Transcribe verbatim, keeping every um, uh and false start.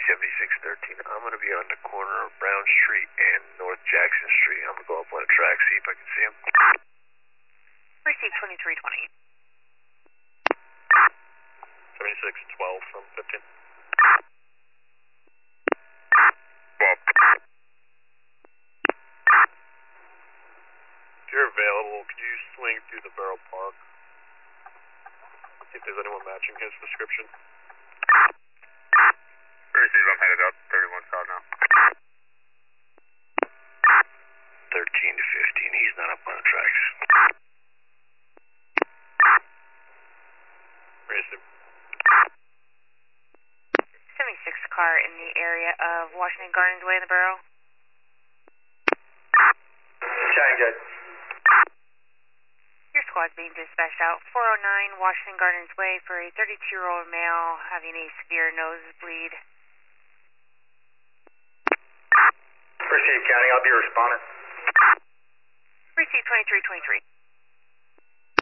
seventy-six thirteen. I'm going to be on the corner of Brown Street and North Jackson Street. I'm going to go up on the track, see if I can see him. Receive twenty-three twenty. seventy-six twelve from fifteen. Bob. If you're available, could you swing through the Borough Park? See if there's anyone matching his description. Receive, I'm headed up. thirty-one south now. thirteen to fifteen. He's not up on the tracks. Receive. seventy-six car in the area of Washington Gardens Way in the Borough. Chang, good. Your squad's being dispatched out. four oh nine Washington Gardens Way for a thirty-two-year-old male having a severe nosebleed. Receive, County. I'll be responding. Receive twenty-three twenty-three.